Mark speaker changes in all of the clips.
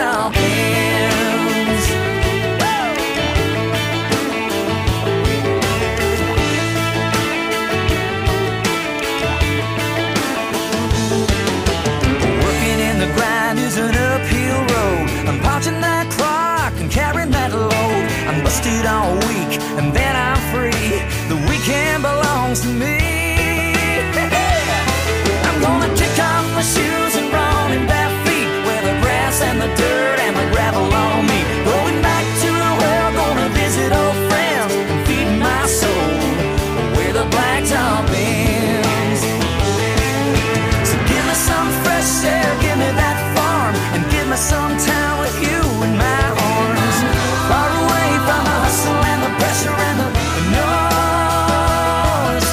Speaker 1: blacktop ends. Working in the grind is an uphill road. I'm punching that clock and carrying that load. I'm busted all week and then I'm free. The weekend belongs to me. I'm gonna kick off my shoes and run in bare feet, where the grass and the dirt and the gravel on me. Going back to the well, gonna visit old friends and feed my soul where the blacktop ends. So give me some fresh air, give me that farm, and give me some time with you in my arms. Far away from the hustle and the pressure and the noise.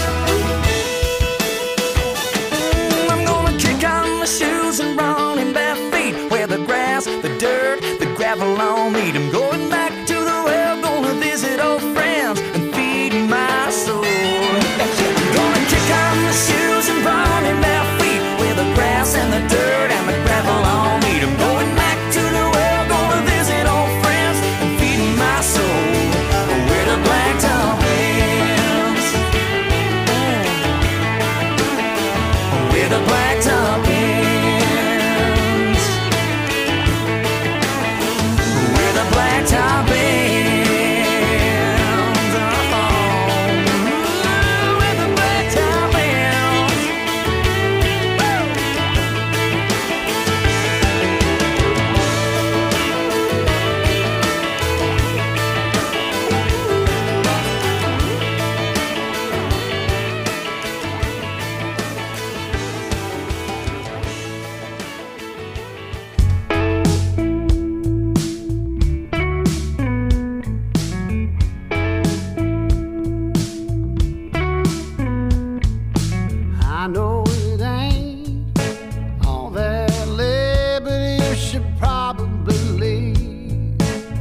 Speaker 1: I'm gonna kick on my shoes and run in bare feet, where the grass, the dirt, the gravel on me. I'm going back to the well, gonna visit old friends and feed my soul. I'm gonna kick on my shoes and run in bare feet, where the grass and the dirt and the gravel on me. I'm going back to the well, gonna visit old friends and feed my soul where the blacktop ends. Where the blacktop ends. Where the blacktop ends. Oh, where the blacktop ends. I know it ain't all that late, but you should probably leave.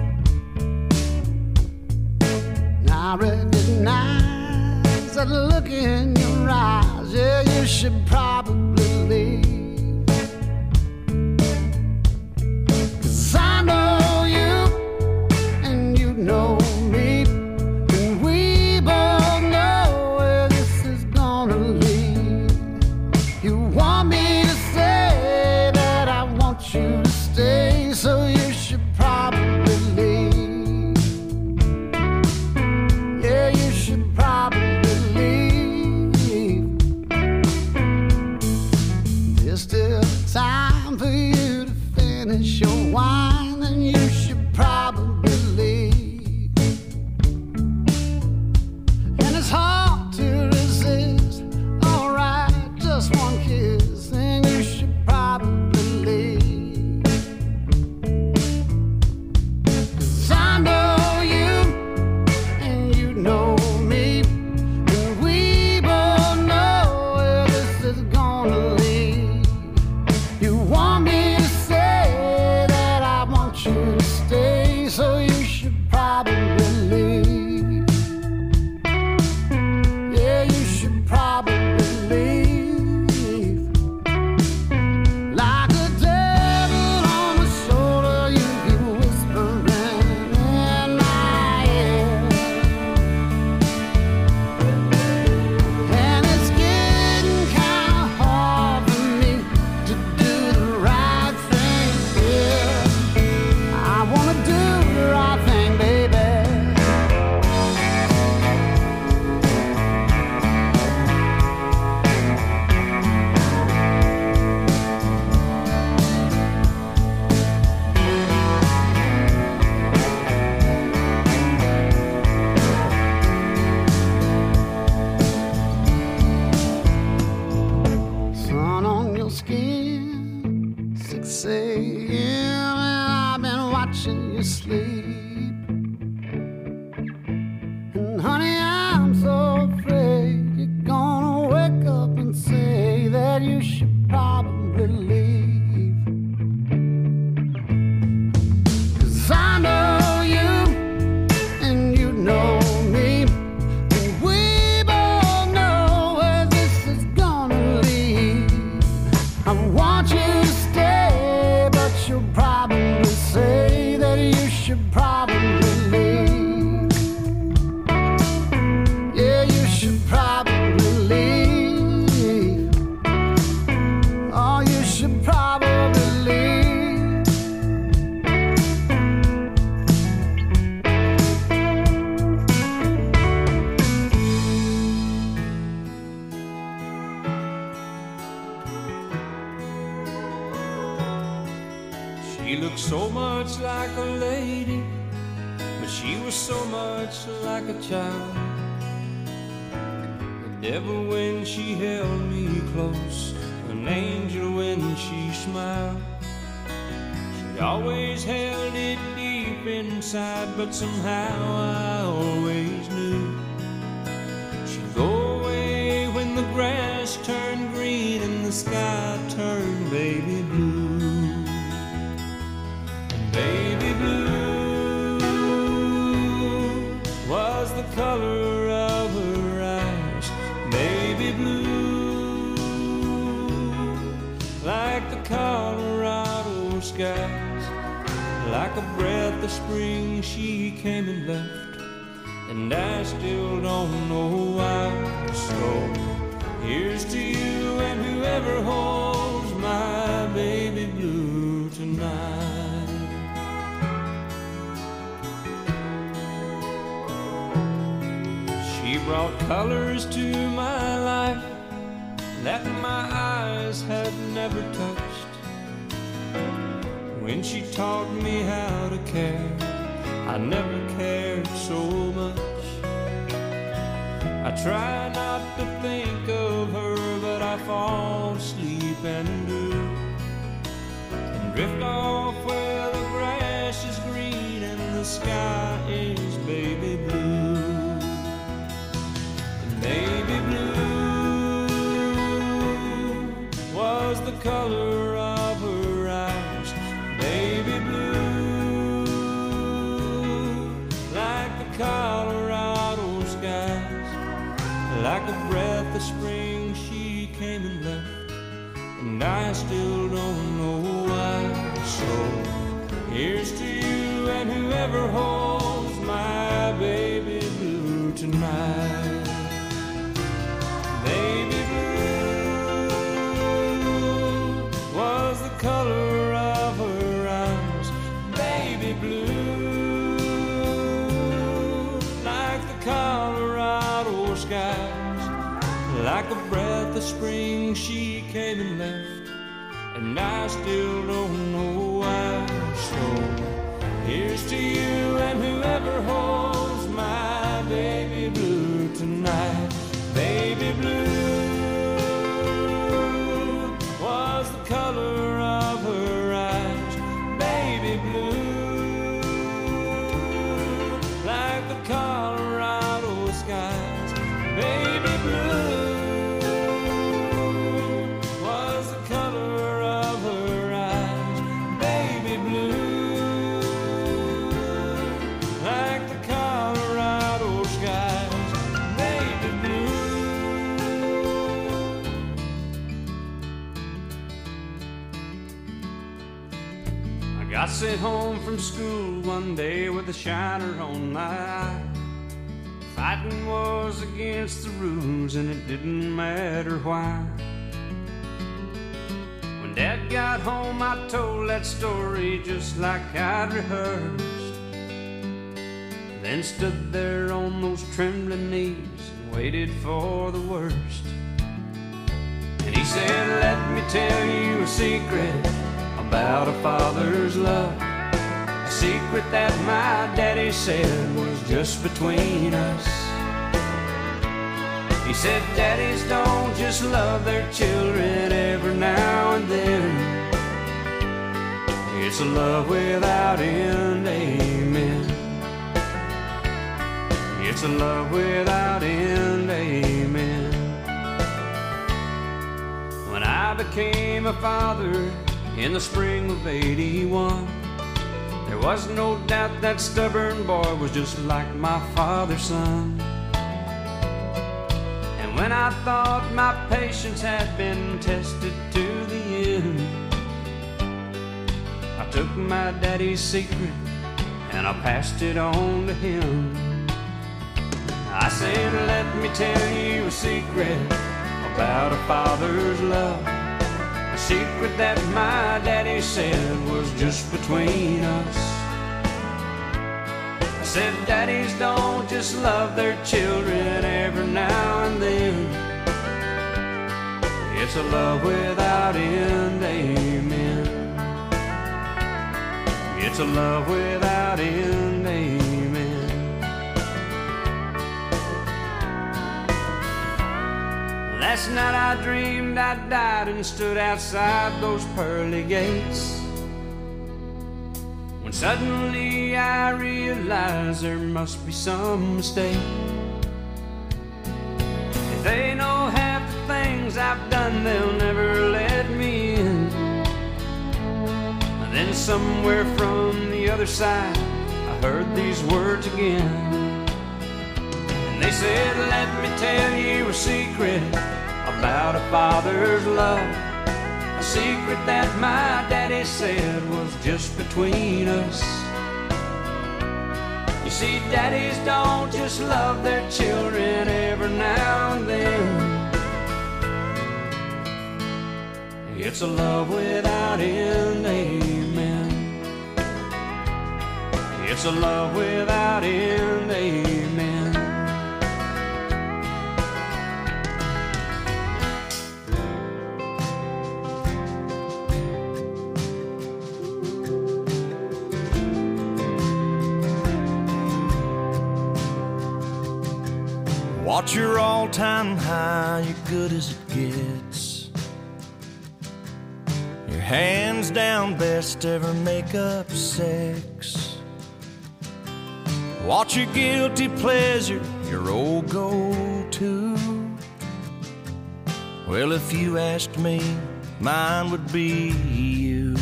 Speaker 1: And I recognize that look in your eyes. Yeah, you should probably leave. 'Cause I know you and you know me, and we both know where this is gonna lead. You want me to say that I want you to stay, so you should probably leave. Yeah, you should probably leave. There's still time for you to finish your wine, and you should probably leave. And it's hard to resist. Alright, just one kiss, and you should probably leave. 'Cause I know you and you know me, and we both know where this is gonna lead. You want me to say that I want you to stay, so you should probably leave. Yeah, you should probably leave. Like a devil on my shoulder, you keep whispering in my ear. And it's getting kinda hard for me to do the right thing here. I wanna do the right thing, baby. Sun on your skin, 6 a.m. and I've been watching you sleep. And honey, I'm so afraid you're gonna wake up and say that you should probably leave. 'Cause I know you and you know me, and we both know where this is gonna lead. I want you to stay, but you'll probably
Speaker 2: so much like a lady, but she was so much like a child. The devil when she held me close, an angel when she smiled. She always held it deep inside, but somehow I always knew she'd go away when the grass turned green and the sky turned baby blue. And baby blue was the color of her eyes. Baby blue, like the Colorado skies. Like a breath of spring she came and left, and I still don't know why. So here's to you and whoever holds my baby blue tonight. She brought colors to my life that my eyes had never touched. When she taught me how to care, I never cared so much. I try not to think of her, but I fall asleep and do, and drift off where the grass is green and the sky is baby blue. And baby blue was the color of her eyes. Baby blue, like the Colorado skies. Like a breath of spring she came and left, and I still don't know why. So here's to you and whoever holds my baby blue tonight. Baby blue was the color of her eyes. Baby blue, like the Colorado skies. Like a breath of spring she came and left, and I still don't know why. So here's to you and whoever holds my baby blue tonight. Baby blue was the color of her eyes. Baby blue, like the Colorado skies. Baby blue was the color of her eyes. Baby blue, like the Colorado skies. Baby blue. I got sent home from school one day with a shiner on my eye. Fighting was against the rules and it didn't matter why. When Dad got home I told that story just like I'd rehearsed, then stood there on those trembling knees and waited for the worst. And he said, let me tell you a secret about a father's love, a secret that my daddy said was just between us. He said, daddies don't just love their children every now and then. It's a love without end, amen. It's a love without end, amen. When I became a father in the spring of '81, there was no doubt that stubborn boy was just like my father's son. And when I thought my patience had been tested to the end, I took my daddy's secret and I passed it on to him. I said, let me tell you a secret about a father's love, a secret that my daddy said was just between us. I said, daddies don't just love their children every now and then. It's a love without end, amen. It's a love without end, amen. Last night I dreamed I died and stood outside those pearly gates, when suddenly I realized there must be some mistake. If they know half the things I've done, they'll never let me in. And then somewhere from the other side I heard these words again, and they said, let me tell you a secret about a father's love, a secret that my daddy said was just between us. You see, daddies don't just love their children every now and then. It's a love without end, amen. It's a love without end, amen.
Speaker 1: Watch your all-time high, you're good as it gets. Your hands down best ever make-up sex. Watch your guilty pleasure, your old go-to. Well, if you asked me, mine would be you.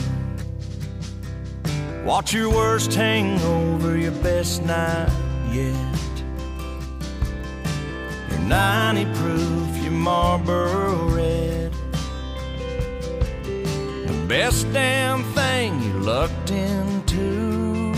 Speaker 1: Watch your worst hangover, your best night yet. 90 proof, your Marlboro Red. The best damn thing you lucked into.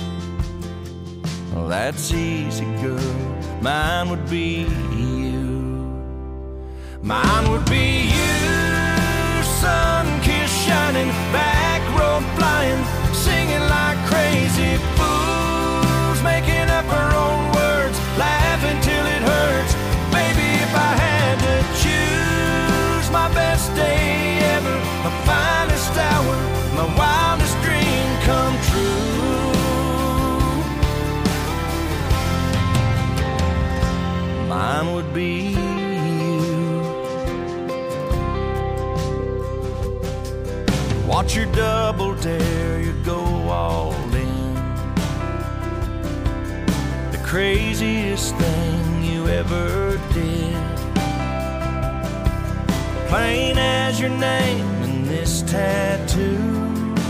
Speaker 1: Well, that's easy, girl. Mine would be you. Mine would be you. Sun-kissed, shining, back road flying, singing like crazy fools, making up our own words, laughing till it hurts. If I had to choose, my best day ever, my finest hour, my wildest dream come true. Mine would be you. Watch your double dare, you go all in. The craziest thing you ever did. Plain as your name and this tattoo.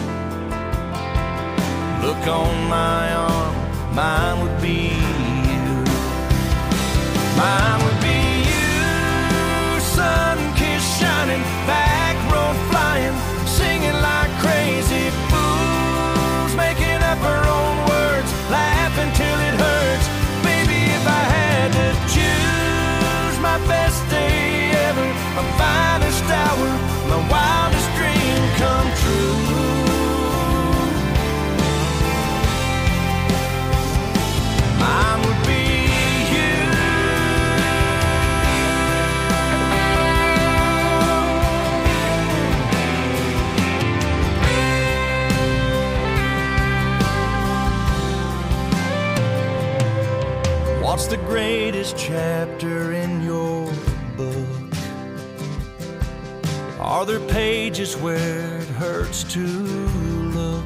Speaker 1: Look on my arm, mine would be you. Mine would be you. Sun-kissed, shining, back road flying, singing like crazy fools, making up our own words, laughing till it hurts. Baby, if I had to choose, my best day ever, my finest hour, my wildest dream come true. Mine would be you. What's the greatest chapter in your book? Are there pages where it hurts to look?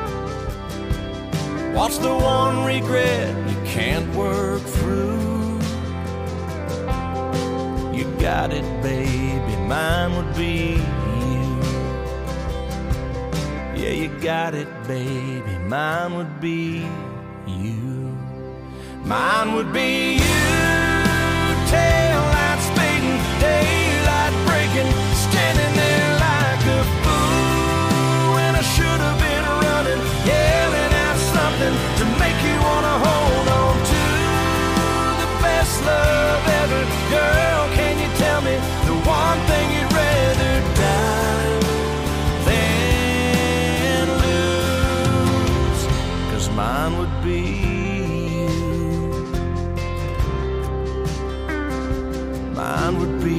Speaker 1: What's the one regret you can't work through? You got it, baby, mine would be you. Yeah, you got it, baby, mine would be you. Mine would be you. Tail light speeding, daylight breaking, standing there like a fool when I should have been running, yelling out something to make you wanna hold on to the best love ever. Girl, can you tell me the one thing you'd rather die than lose? 'Cause mine would be mine would be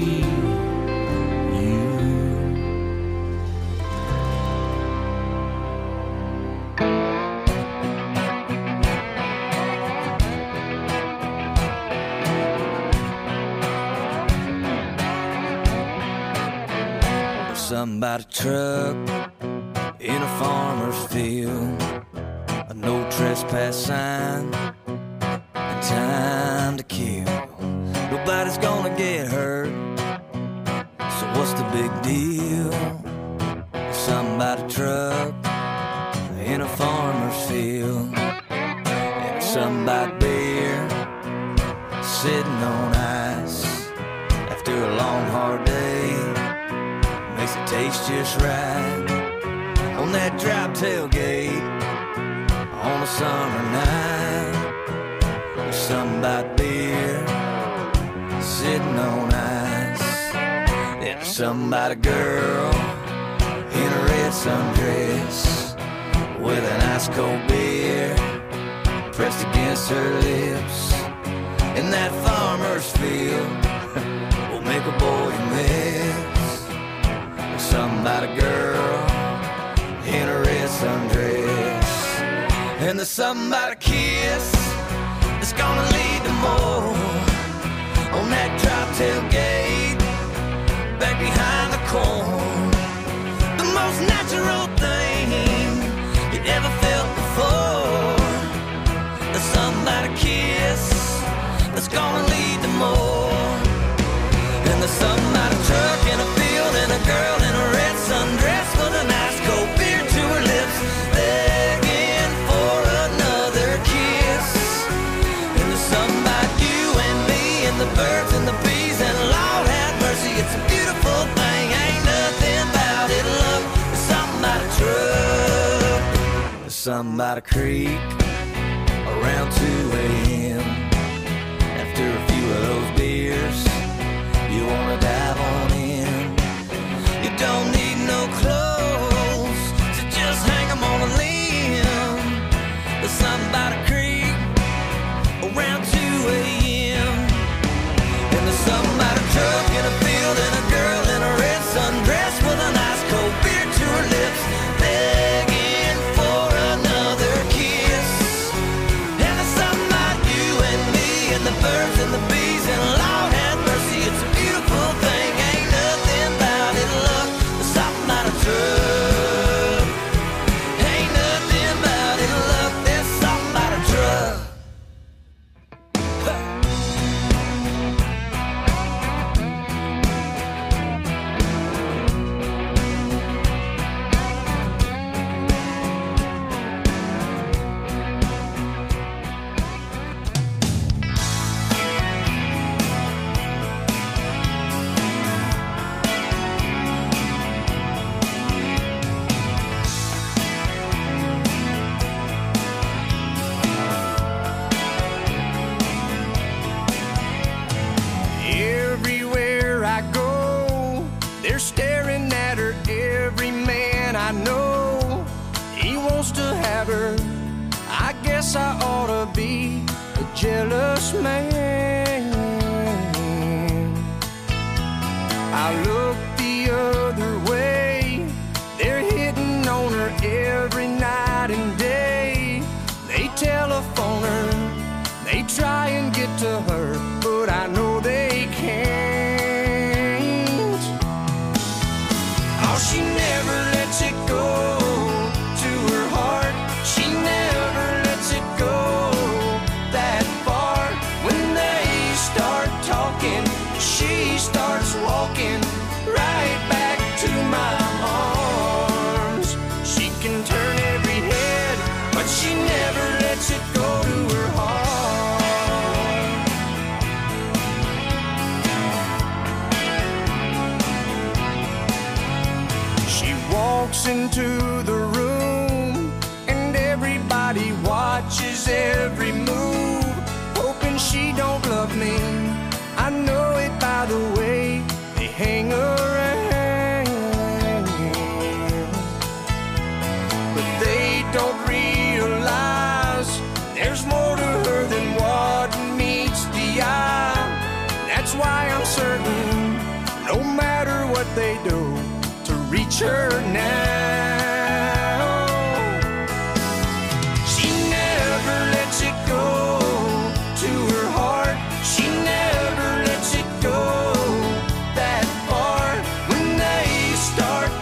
Speaker 1: you. somebody's truck in a farmer's field, a no trespass sign, and time to kill. Nobody's gonna get hurt, so what's the big deal? Somebody's truck in a farmer's field, and somebody's beer sitting on ice after a long hard day makes it taste just right on that drop tailgate on a summer night. There's somebody beer sitting on ice, and there's somebody girl in a red sundress with an ice cold beer pressed against her lips. In that farmer's field will make a boy miss. There's somebody girl in a red sundress, and there's somebody kiss that's gonna lead to more on that drop tailgate back behind the corn. The most natural thing you ever felt before. There's somebody kiss that's gonna lead to more. And there's somebody truck in a field and a girl in a red sundress with an ice cold beer to her lips, begging for another kiss. And there's somebody you and me and the birds and the bees, and Lord have mercy, it's a beautiful thing. Ain't nothing about it, look. There's somebody truck, there's somebody creek around 2 a.m. After a few of those beers, you wanna dive on in. You don't need no clothes to just hang 'em on a limb. There's somebody creek around 2 a.m. And there's somebody truck in a field and a girl in a red sundress with an ice cold beer to her lips, begging for another kiss. And there's somebody you and me and the birds and the bees, and Lord have mercy, it's a beautiful thing. Ain't nothing about it, look. There's somebody truck. Ain't nothing about it, look. There's somebody truck. Everywhere I go, they're staring at her. Every man I know, he wants to have her. I guess I ought to be a jealous man. I look the other way, they're hitting on her every night and day. They telephone her, they try and get to her, but I know they can't. Oh, she never lets it go to her heart. She never lets it go that far. When they start talking, she starts walking right back to my arms. She can turn every head, but she never lets it go to her heart. She walks into the room and everybody watches every move, hoping she don't love me. I know it by the way they hang around, but they don't realize there's more to her than what meets the eye. That's why I'm certain, no matter what they do, to reach her now. She never lets it go to her heart. She never lets it go that far. When they start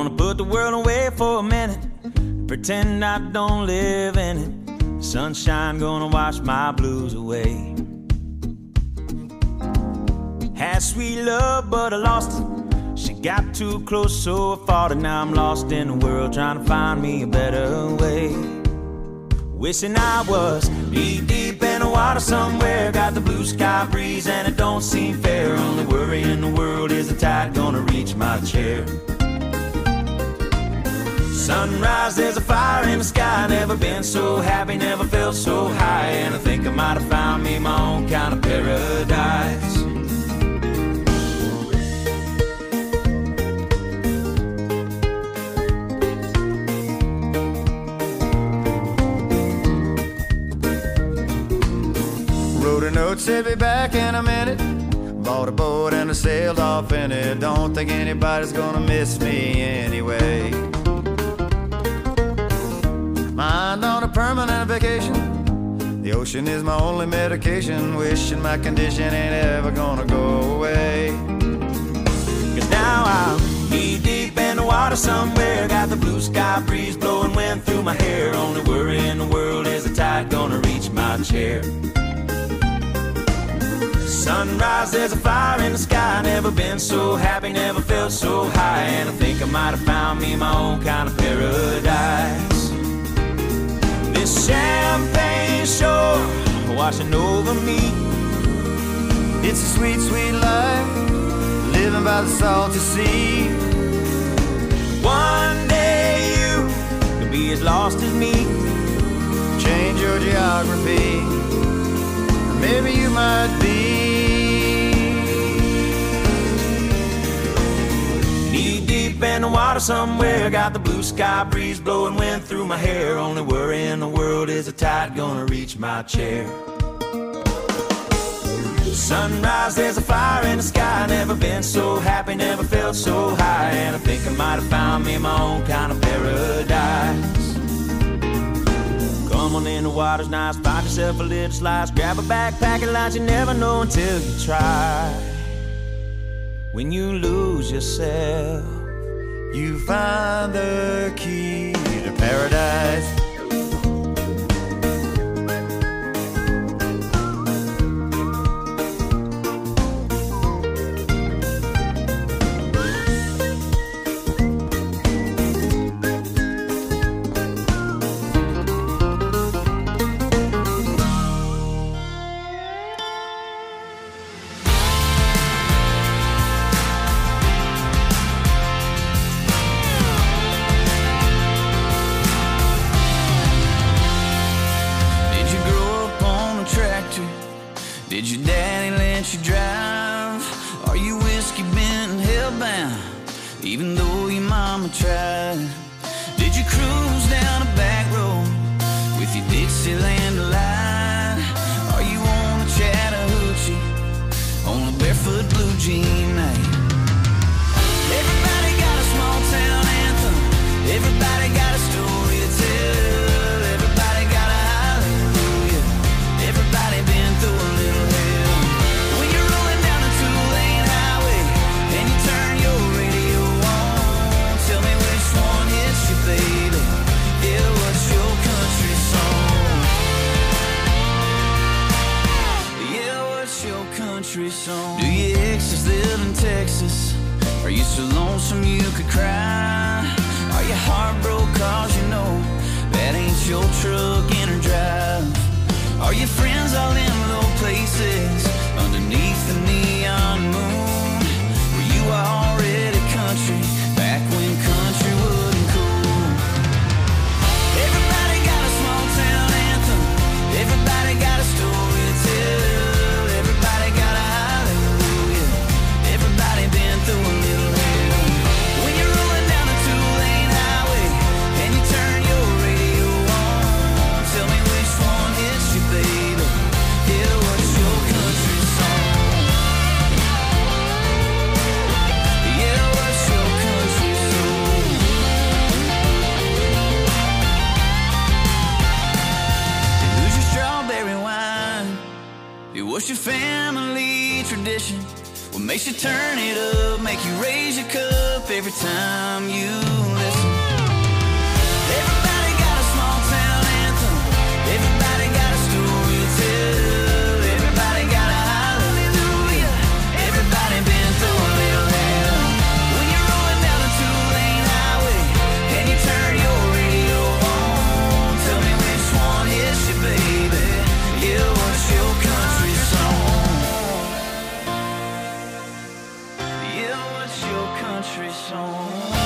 Speaker 1: Gonna put the world away for a minute, pretend I don't live in it. Sunshine gonna wash my blues away. Had sweet love, but I lost it. She got too close, so I fought it. Now I'm lost in the world, trying to find me a better way. Wishing I was knee deep in the water somewhere. Got the blue sky breeze and it don't seem fair. Only worry in the world is the tide gonna reach my chair. Sunrise, there's a fire in the sky. Never been so happy, never felt so high. And I think I might have found me my own kind of paradise.
Speaker 3: Wrote a note, said be back in a minute. Bought a boat and I sailed off in it. Don't think anybody's gonna miss me anyway. Mind on a permanent vacation. The ocean is my only medication. Wishing my condition ain't ever gonna go away.
Speaker 1: Cause now I'm knee deep in the water somewhere. Got the blue sky breeze blowing wind through my hair. Only worry in the world is the tide gonna reach my chair. Sunrise, there's a fire in the sky. Never been so happy, never felt so high. And I think I might have found me my own kind of paradise. This champagne shore washing over me.
Speaker 3: It's a sweet, sweet life, living by the salty sea.
Speaker 1: One day you could be as lost as me.
Speaker 3: Change your geography, maybe you might be.
Speaker 1: Knee deep in the water somewhere. Got the blue sky breeze blowing wind through my hair. Only worry in the world is the tide gonna reach my chair. Sunrise, there's a fire in the sky. Never been so happy, never felt so high. And I think I might have found me my own kind of paradise. Come on in, the water's nice. Find yourself a little slice. Grab a backpack and lunch. You never know until you try. When you lose yourself,
Speaker 3: you find the key to paradise.
Speaker 1: Did your daddy let you drive? Are you whiskey bent and hellbound, even though your mama tried? Did you cruise down a back road with your Dixieland delight? Are you on a Chattahoochee on a barefoot blue jean night? Everybody got a small town anthem. Everybody got a story to tell. Everybody got a hallelujah. Everybody been through a little hell. When you're rolling down a two-lane highway and you turn your radio on, tell me which one hits you, baby. Yeah, what's your country song? Yeah, what's your country song? Do your exes live in Texas? Are you so lonesome you could cry? Are you heartbroken cause you know that ain't your truck in or drive? Are your friends all in low places underneath the neon moon? Were you already country back when country wasn't cool? Everybody got a small town anthem. Everybody got a story to tell. Everybody got a hallelujah. Everybody been through a little hell. When you're rolling down a two-lane highway and you turn your radio on, tell me which one hits you, baby. Yeah, what's your country song? it up, make you raise your cup every time you listen. Everybody got a small town anthem. Everybody got a story to tell. Everybody got a hallelujah. Everybody been through a little hell. When you're rolling down a two-lane highway and you turn your radio on, tell me which one hits you, baby. Yeah, what's your country song? Yeah, what's your country song?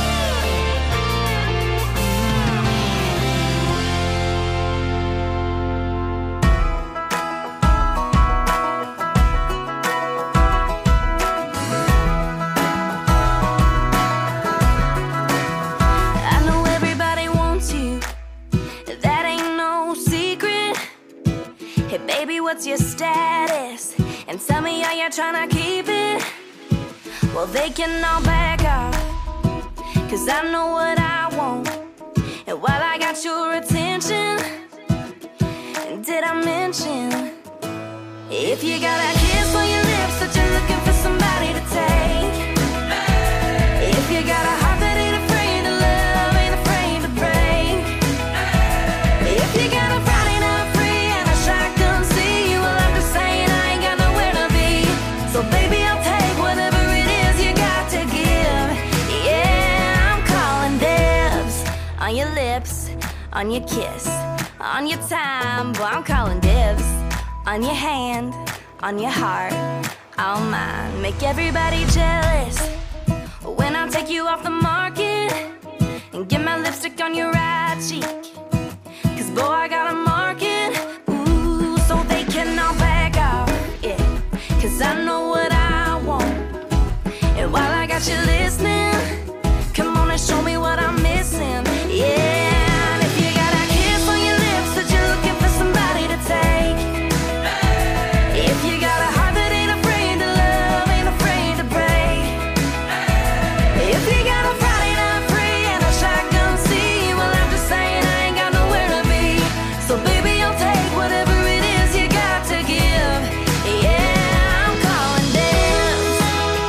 Speaker 4: I know everybody wants you, that ain't no secret. Hey baby, what's your status? And tell me how you're trying to keep it. Well, they can all back off, 'cause I know what I want. And while I got your attention, did I mention, if you got a kiss on your lips that you're looking for somebody to take, if you got a heart that ain't afraid to love, ain't afraid to break, if you got a Friday night free and a shotgun see, well I'm just saying I ain't got nowhere to be. So baby, I'll take whatever it is you got to give. Yeah, I'm calling dibs on your lips, on your kiss, on your time. Boy, I'm calling dibs on your hand, on your heart, all mine. Make everybody jealous when I take you off the market and get my lipstick on your right cheek. 'Cause boy, I got a market, ooh, so they can all back off, yeah. 'Cause I know what I want. And while I got you listening, come on and show me what I'm missing, yeah. And if you got a kiss on your lips that you're looking for somebody to take, if you got a heart that ain't afraid to love, ain't afraid to break, if you got a Friday night free and a shotgun see, well I'm just saying I ain't got nowhere to be. So baby, I'll take whatever it is you got to give. Yeah, I'm calling dibs.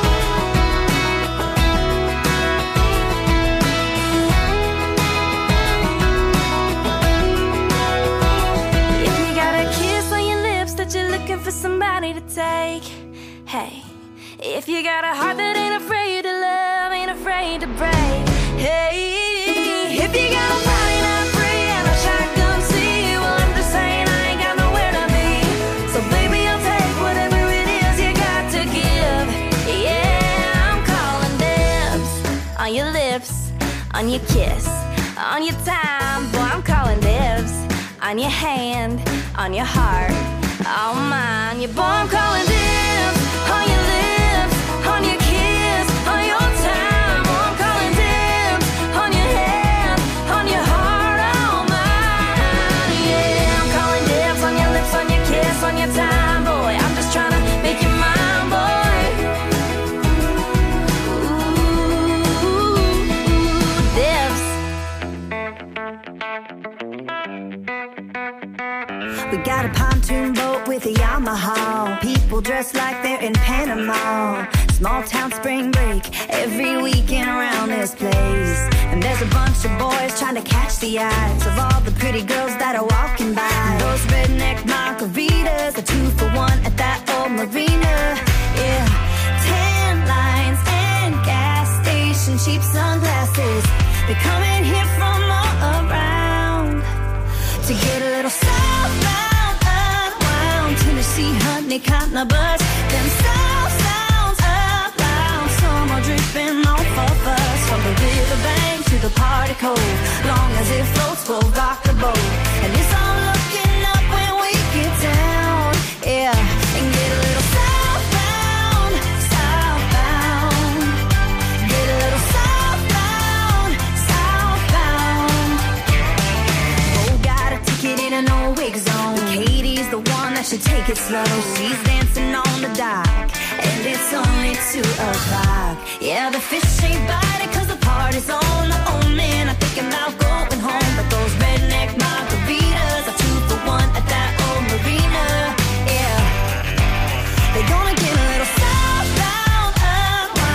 Speaker 4: If you got a kiss on your lips that you're looking for somebody to take, hey, if you got a heart that ain't afraid to love, ain't afraid to break, hey, if you got a Friday night free and a shotgun see, well I'm just saying I ain't got nowhere to be. So baby, I'll take whatever it is you got to give. Yeah, I'm calling dibs on your lips, on your kiss, on your time. Boy, I'm calling dibs on your hand, on your heart, all mine. Yeah, boy, I'm calling dibs on your lips, on your kiss, on your time. Boy, I'm calling dibs on your hand, on your heart, all mine. Yeah, I'm calling dibs on your lips, on your kiss, on your time. Boy, I'm just trying to make you mine, boy. Ooh, dibs.
Speaker 5: We got a pontoon boat with a Yamaha. People dressed like they're in Panama. Small town spring break every weekend around this place. And there's a bunch of boys trying to catch the eyes of all the pretty girls that are walking by. Those redneck margaritas are 2 for 1 at that old marina. Yeah, tan lines and gas stations, cheap sunglasses. They're coming here from all around to get a little southbound, unwound. Tennessee, honey, cotton, a bus. Them south sounds up loud. Some are dripping off of us. From the riverbank to the party cove. Long as it floats, we'll rock the boat. And it's all looking up when we get down. Yeah, and get a little southbound, southbound. Get a little southbound, southbound. Oh, got a ticket in an old wig zone. Katie's the one that should take it slow. She's dancing on the dock, and it's only 2 o'clock. Yeah, the fish ain't biting 'cause the party's on. The old man, I'm thinking about going home. But those redneck margaritas are 2 for 1 at that old marina. Yeah, they're gonna get a little southbound, unwound.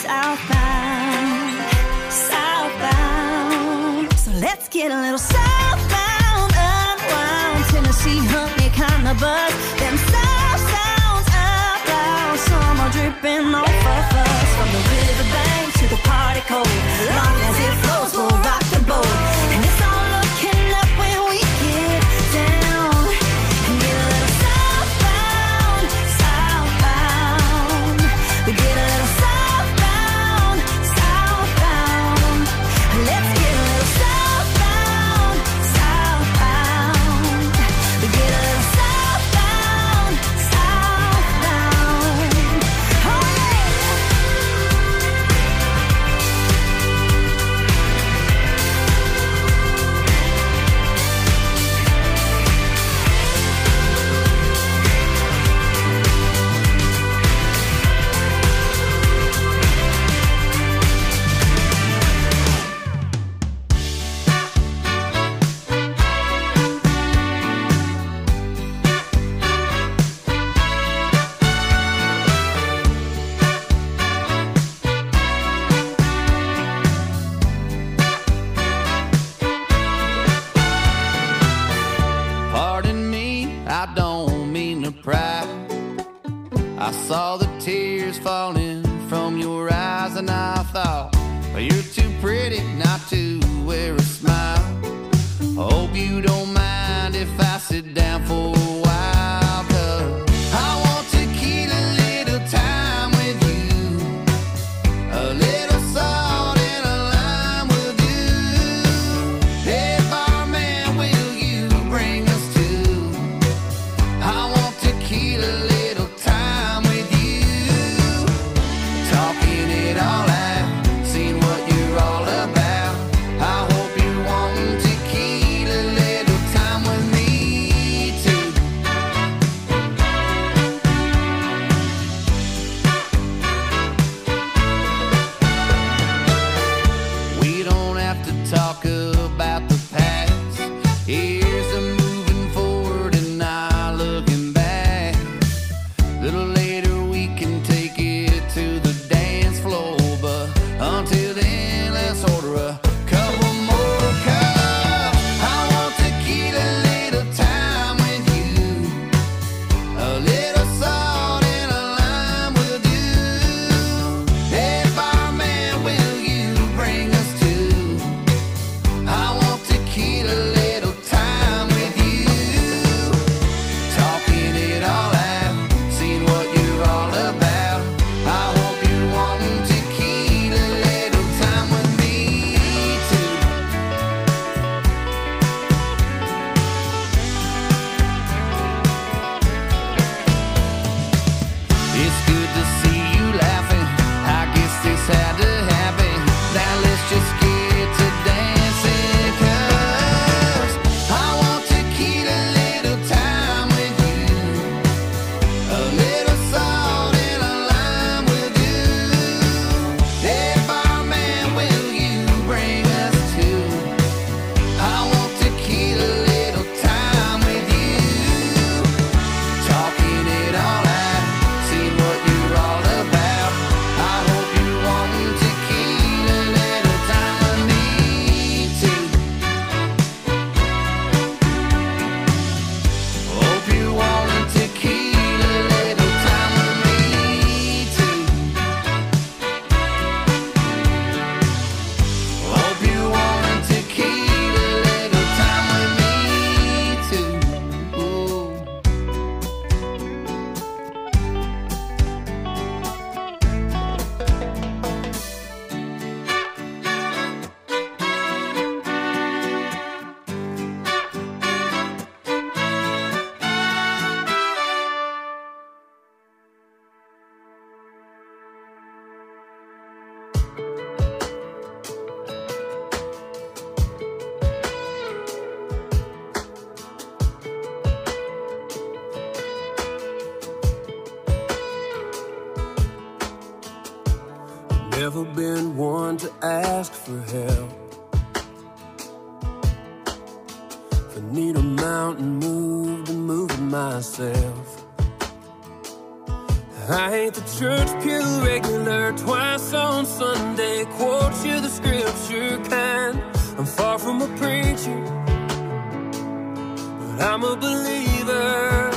Speaker 5: southbound, southbound. So let's get a little southbound, unwound. Tennessee honey kind of buzz. Them south sounds out loud. Summer dripping off of us. From the riverbank to the party cold. Long as it flows, we'll rock the boat. And it's all looking up when we get down. And get a little southbound, southbound. We get a little southbound, southbound. Let's get a little southbound, southbound. We get a little southbound, southbound. Oh yeah.
Speaker 3: Pardon me, I don't mean to pry. I saw the tears falling from your eyes and I thought, well, you're too pretty not to wear a smile. Hope you don't mind if I sit down for a while, 'cause I want to keep a little time with you. A little salt and a lime will do. Hey, barman, will you bring us to? I want to keep a little time with you. Talking it all out, seeing what you're all about. I hope you're wanting to keep a little time with me too. We don't have to talk about the past. Here's to moving forward and not looking back. Little later we can take it to the dance floor, but until then let's order a couple more cups. I want to keep a little time with you. A little salt and a lime will do. Hey, barman, will you bring us to? I want to keep a little time with you. Talking it all out, seeing what you're all about. I hope you're wanting to keep a little time with me too. It's good to see you laughing. I guess this had to happen. Now let's just get to dancing, 'cause I want to keep a little time with you. A little salt and a lime will do. Hey, barman, will you bring us to? I want to keep a little time with you. Talking it all out, seeing what you're all about. I hope you're wanting to keep a little time with me too. Hope you're wanting to keep a little time with me too. Hope you're wanting to keep a little time with me too. Ooh.
Speaker 6: Never been one to ask for help. If I need a mountain moved, I'm moving myself. I ain't the church pew regular, twice on Sunday, quote you the scripture kind. I'm far from a preacher, but I'm a believer.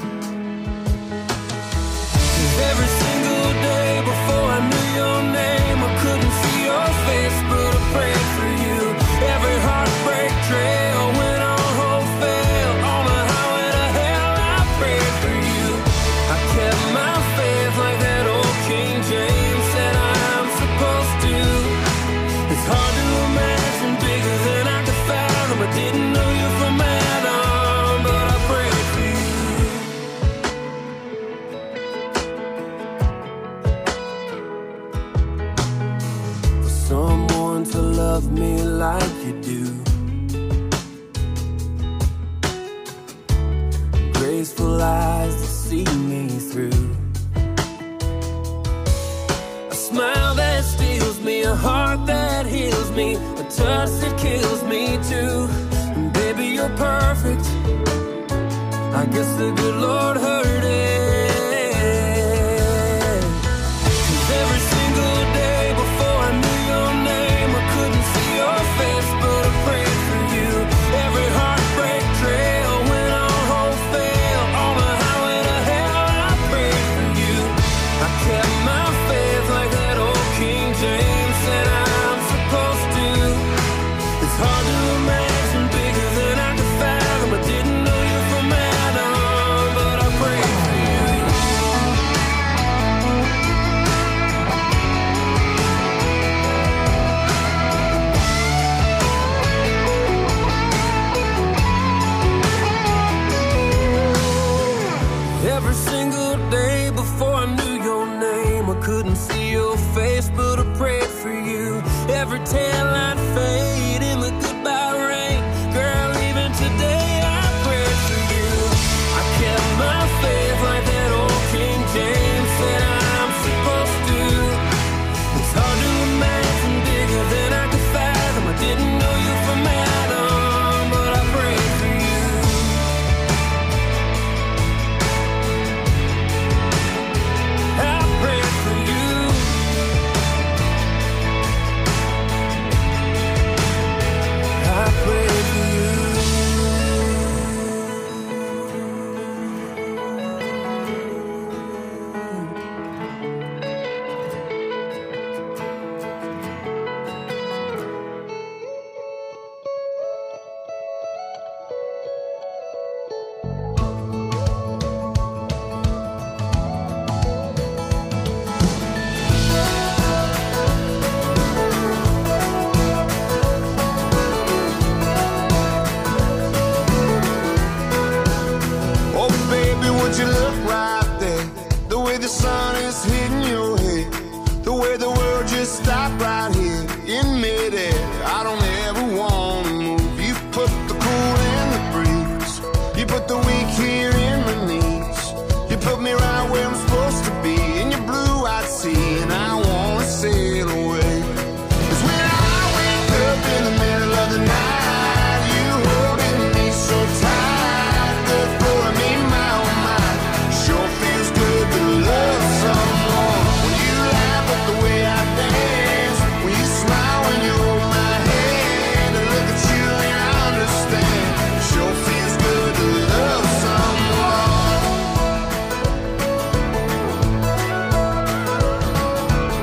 Speaker 6: 'Cause every single day before I knew your name, I couldn't see your face, but I prayed for you. Every heartbreak trail went on hope fail. On the highway to hell, I prayed for you. I kept my faith like that old King James said I'm supposed to. It's hard to imagine bigger than I could fathom. I didn't know you from Adam, but I prayed for you. For someone to love me like you do, graceful eyes to see me through, a smile that steals me, a heart that heals me, a touch that kills me too. And baby, you're perfect. I guess the good Lord heard it. 'Cause every single day before I knew your name, I couldn't see your face, but I prayed for you. Every heartbreak trail went on hope fail. On the highway to hell, I prayed for you. I kept my faith like that old King James said I'm supposed to. It's hard to imagine bigger than I could fathom. I didn't know you from Adam, but I prayed for you. Every single day before I knew your name, I couldn't see your face, but I prayed for you. Every tail I'd fade in the goodbye rain. Girl, even today I prayed for you. I kept my faith like that old King James said I'm supposed to. It's hard to imagine bigger than I could fathom. I didn't know you from Adam, but I prayed for you. I prayed for you. I prayed for you.
Speaker 7: Oh, baby, would you look right there? The way the sun is hitting your head, the way the world just stopped right here in midair. I don't ever want to move. You put the cool in the breeze. You put the weak here in my knees. You put me right where I'm supposed to be in your blue-eyed sea, and I want to sail away. 'Cause when I wake up in the middle of the night, you holding me so tight, the thought of me, my oh my, sure feels good to love someone. When you laugh at the way I dance, when you smile when you hold my hand, I look at you and I understand. Sure feels good to love someone.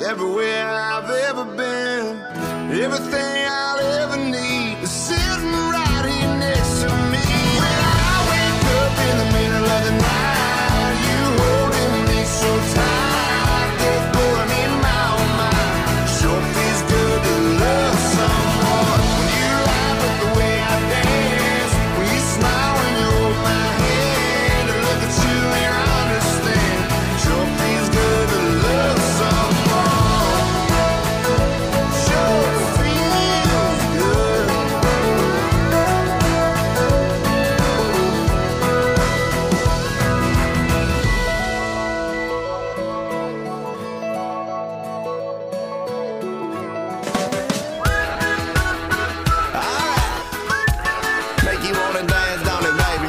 Speaker 7: everywhere I've ever been. Everything I'll ever need is sitting right here next to me. When I wake up in the middle of the night, you holding me so tight, they're blowing in my own mind. Sure feels good to love someone. When you laugh at the way I dance, when you smile when you hold my hand, to look at you and understand. Sure feels good to love someone. Sure feels good. Make you wanna dance, don't it, baby?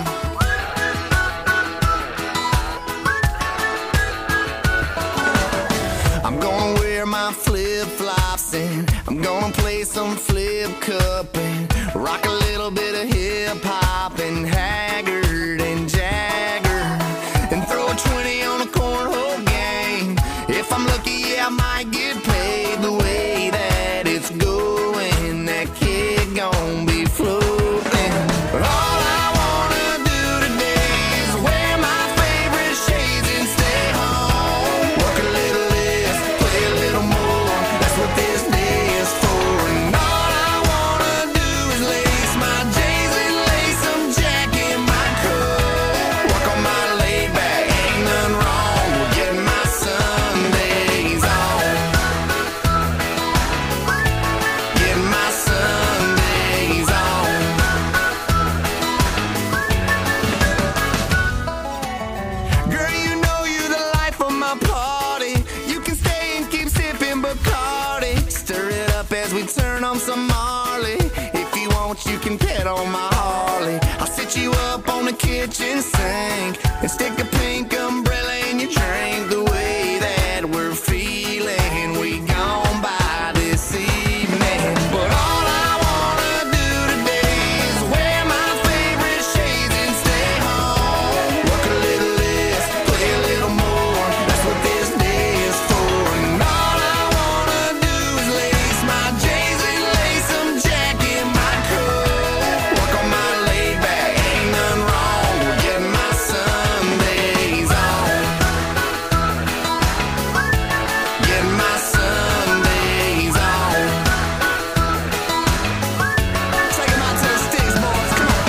Speaker 7: I'm gonna wear my flip-flops and I'm gonna play some flip cup and rock a little bit of hip-hop and Haggard and Jagger and throw a 20 on a cornhole game. If I'm lucky, yeah, I might get paid. The way that it's going, that kid gon' be floating. But all I wanna do today is wear my favorite shades and stay home. Work a little less, play a little more. That's what this day is for. And all I wanna do is lace my J's and lace some Jack in my coat. Work on my laid back, ain't nothing wrong with getting my Sundays on. Getting my Sundays on. Girl, you know you the life of my party. You can stay and keep sipping Bacardi. Stir it up as we turn on some Marley. If you want, you can pet on my Harley. I'll sit you up on the kitchen sink and stick a pink umbrella in your drink. The way that we're feeling, we gon' by this evening. But all I wanna do today is wear my favorite shades and stay home. Work a little less, play a little more. That's what this day is for. And all I wanna do is lace my J's and lace some Jack in my coat. Work on my laid back, ain't nothing wrong with getting my Sundays on. Getting my Sundays on. Take 'em out to the sticks, boys. Come on.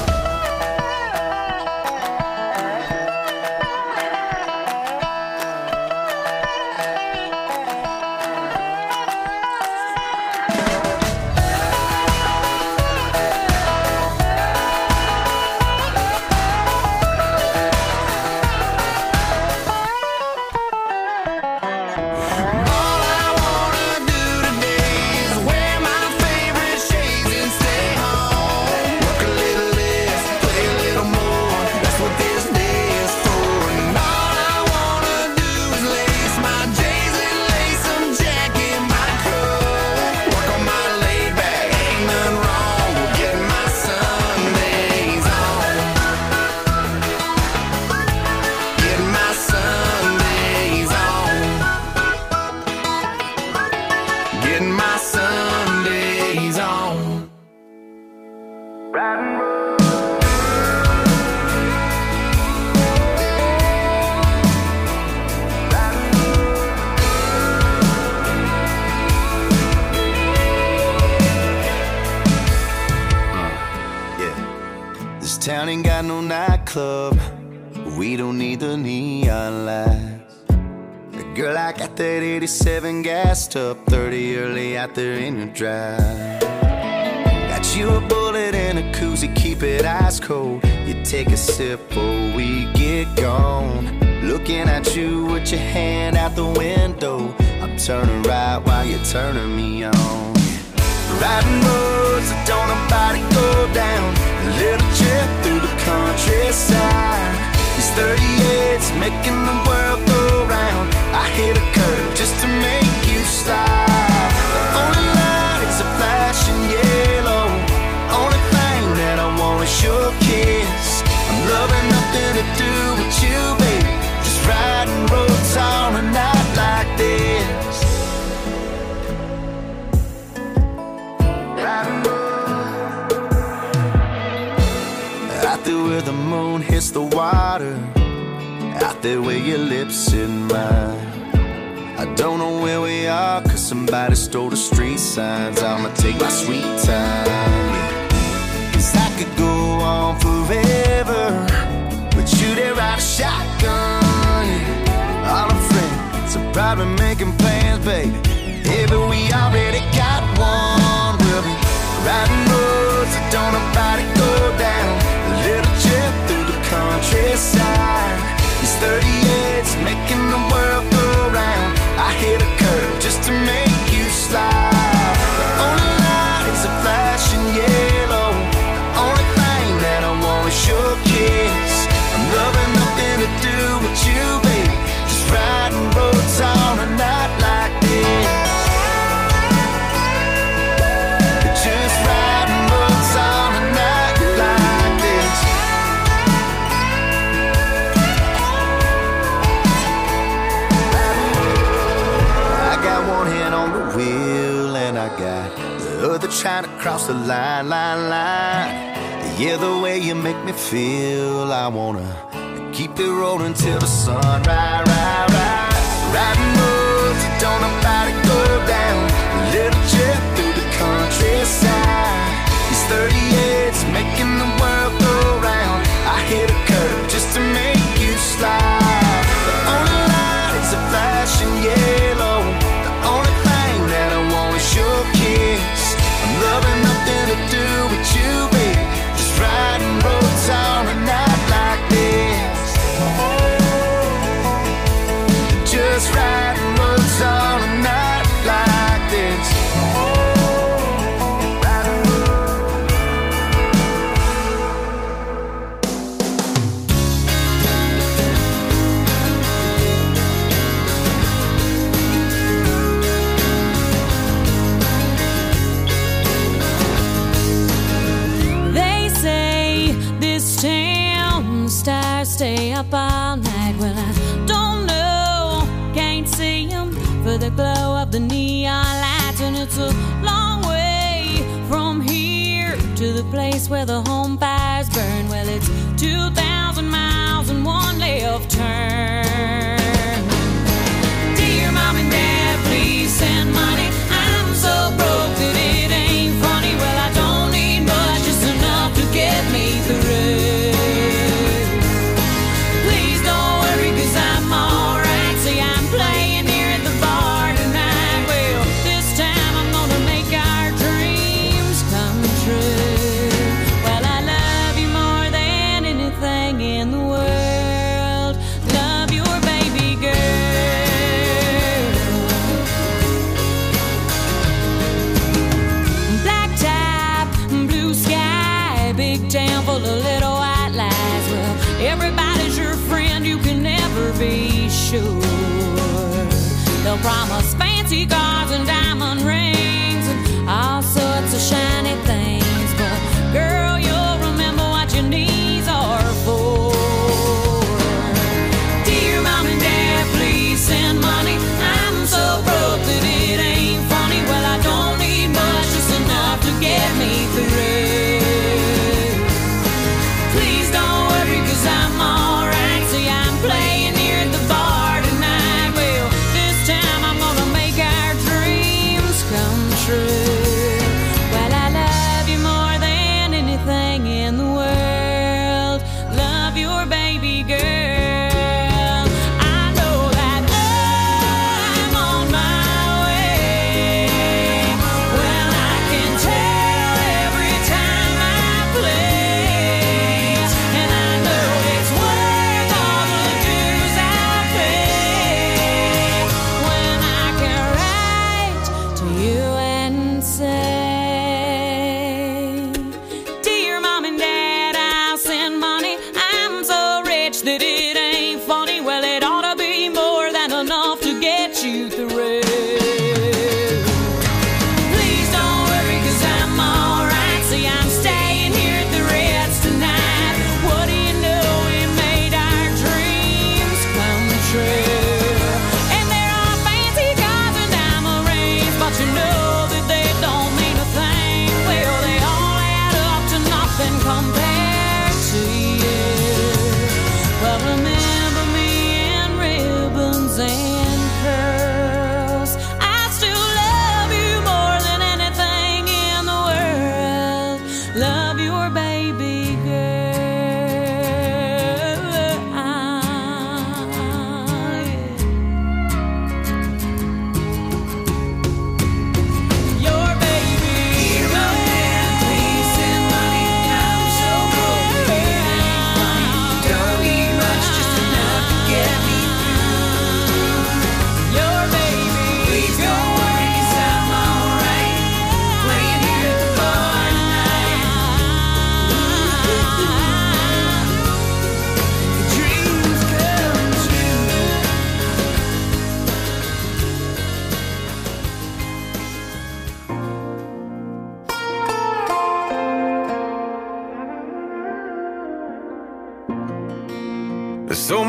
Speaker 7: All I wanna do today is wear my favorite shades and stay home. Work a little less, play a little more. That's what this day is for. And all I wanna do is lace my J's and lace some Jack in my coat. Work on my laid back, ain't nothing wrong with getting my Sundays on. Getting my Sundays on. Getting my Sundays on. This town ain't got no nightclub. We don't need the neon lights. Girl, I got that 87 gassed up, 30 early out there in your drive. Got you a bullet and a koozie, keep it ice cold. You take a sip before we get gone. Looking at you with your hand out the window. I'm turning right while you're turning me on. Riding roads that don't nobody go down. A little trip through the countryside. These 38s making the world go round. I hit a curve just to make you stop. The only lights are flashing yellow. Only thing that I want is your kiss. I'm loving nothing to do with you, baby. Just riding roads on a night like this. miss the water out there where your lips in mine. I don't know where we are, cause somebody stole the street signs. I'ma take my sweet time, yeah. Cause I could go on forever with you there ride a shotgun, yeah. All our friends are probably making plans, baby. Yeah, but we already got one. We'll be riding roads that don't nobody go down. A little trip through the countryside. These 38's making the world go round. I hit a curve just to make you slide. The only light is a flashing yellow. The only thing that I want is your kiss. I'm loving nothing to do with you, baby. Just riding roads on a night like this. Just riding roads on a night like this. I got one hand on the wheel and I got the other trying to cross the line. Yeah, the way you make me feel, I wanna keep it rolling till the sun rise. Riding roads that don't nobody go down. A little trip through the countryside. These 38's making the world go round. I hit a curve just to make you slide. The only light is a flashing yellow. The only thing that I want is your kiss. I'm loving nothing to do with you, baby. Just riding roads on a night like this. Just riding roads on a night like this.
Speaker 8: They say this town stars stay up all night. Well, I don't know, can't see them for the glow of the neon lights. And it's a long way from here to the place where the home fires burn. Well, it's 2,000 miles and one left turn. Dear Mom and Dad, please send money. I'm so broke that it ain't funny. Well, I don't need much, just enough to get me through. Please don't worry, cause I'm alright. See, I'm playing here at the bar tonight. Well, this time I'm gonna make our dreams come true. Well, I love you more than anything in the world. Love your baby girl. Black top, blue sky, big town full of little white lies. Well, everybody's your friend, you can never be sure. They'll promise fancy cars and diamond rings and all sorts of shiny things. But girl, you'll remember what your knees are for. Dear Mom and Dad, please send money. I'm so broke that it ain't funny. Well, I don't need much, just enough to get me through. Please don't worry, cause I'm alright. See, I'm playing here at the bar tonight. Well, this time I'm gonna make our dreams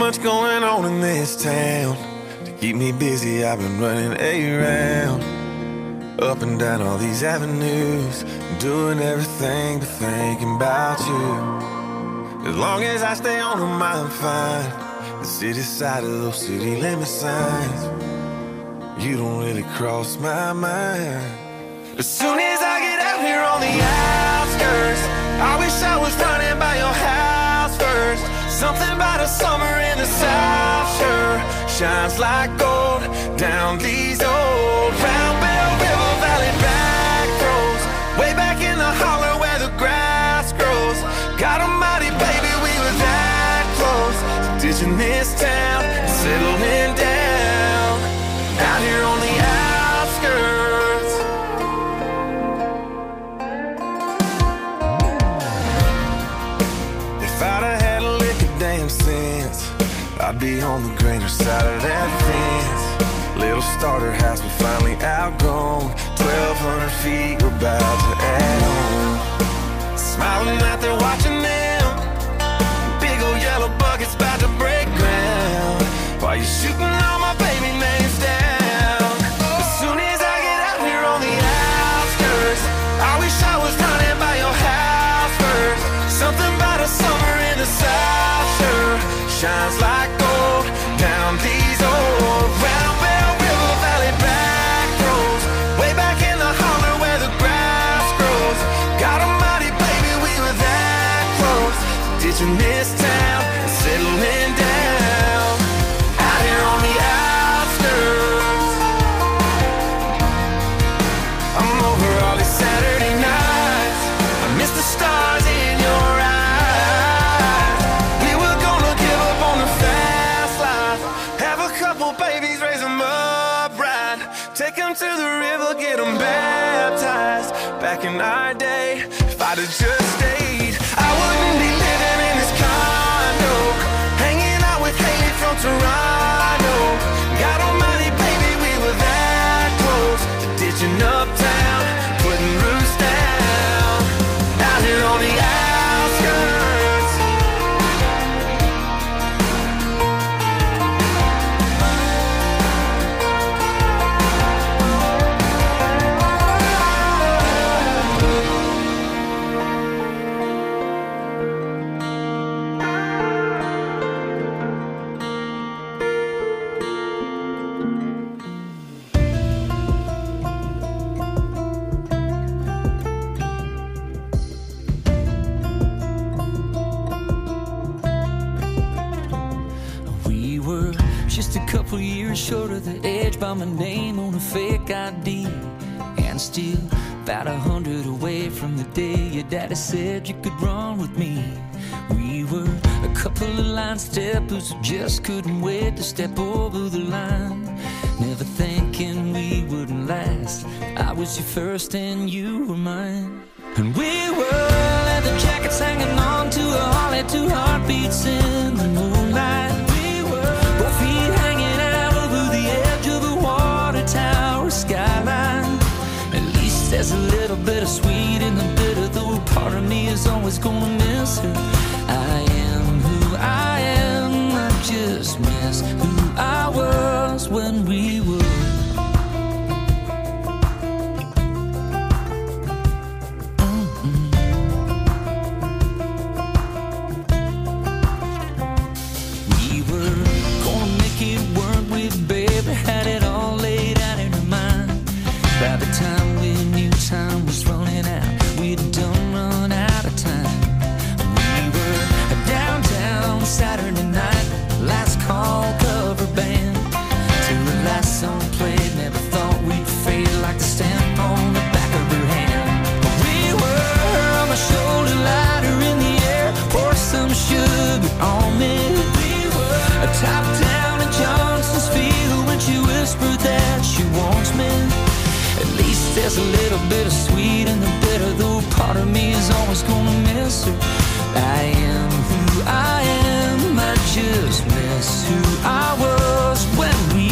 Speaker 7: much going on in this town. To keep me busy, I've been running around, up and down all these avenues, doing everything but thinking about you. As long as I stay on them, I'm fine. The city side of those city limit signs, you don't really cross my mind. As soon as I get out here on the outskirts, I wish I was running by your house first. Something about a summer in the South sure shines like gold down these old Round Bell River Valley back roads, way back in the holler where the grass grows. God almighty, baby, we were that close to ditching this town, settling down out here on the outskirts. If I'd have had a lick of damn sense, I'd be on the greener side of that fence. Little starter house we finally outgrown, 1,200 feet we're about to add on. Smiling out there watching them, big old yellow buckets about to break ground, while you're shooting all my baby names down. As soon as I get out here on the outskirts, I wish I was running by your house first. Something about a summer in the South sure shines like gold down these old Round Bell River Valley back roads, way back in the holler where the grass grows. God almighty, baby, we were that close to ditching this town and settling down out here on the outskirts. I'm over all these Saturday nights, I miss the stars in your eyes. We were gonna give up on the fast life, have a couple babies, raise them up right, take them to the river, get them baptized. Back in our day, if I'd have just stayed, I wouldn't be living in this condo, hanging out with Haley from Toronto. God almighty, baby, we were that close to ditching uptown, putting roots down out here on the outskirts.
Speaker 1: We were just a couple years short of the edge by my name on a fake ID, and still about 100 away from the day your daddy said you could run with me. We were a couple of line steppers who just couldn't wait to step over the line, never thinking we wouldn't last. I was your first and you were mine, and we were leather jackets hanging on to a Harley, 2 heartbeats in the moonlight. We were both feet hanging out over the edge of a water tower skyline. At least there's a little bit of sweet in the bitter, though part of me is always gonna miss her. I am who I am, I just miss who I was when we were. We were gonna make it work with baby, had it all laid out in her mind. By the time we knew time was running out, we'd done run out of time. We were downtown Saturday night, last call cover band, till the last song played. Never thought we'd fade like the stamp on the back of her hand. We were on my shoulder, lighter in the air, pour some sugar on me. We were top down in Johnson's Field when she whispered that she wants me. At least there's a little bit of sweet in the bitter, though part of me is always gonna miss her. I am who I am, I just miss who I was when we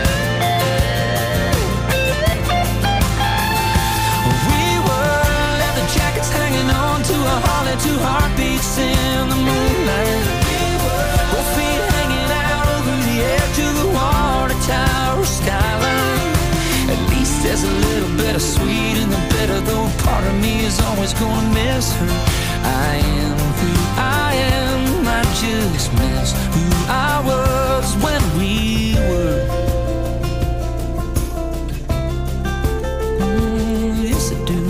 Speaker 1: were miss her. I am who I am, I just miss who I was when we were. Yes, I do.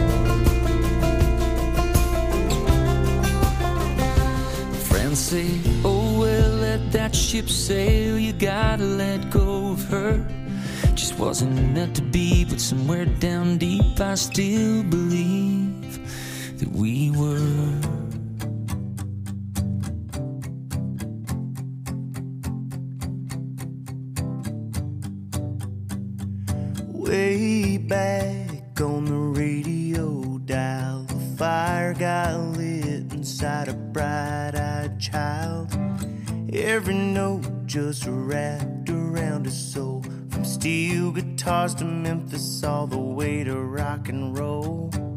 Speaker 1: Friends say, oh well, let that ship sail, you gotta let go of her. Just wasn't meant to be, but somewhere down deep I still believe that we were.
Speaker 9: Way back on the radio dial, the fire got lit inside a bright-eyed child. Every note just wrapped around his soul, from steel guitars to Memphis all the way to rock and roll.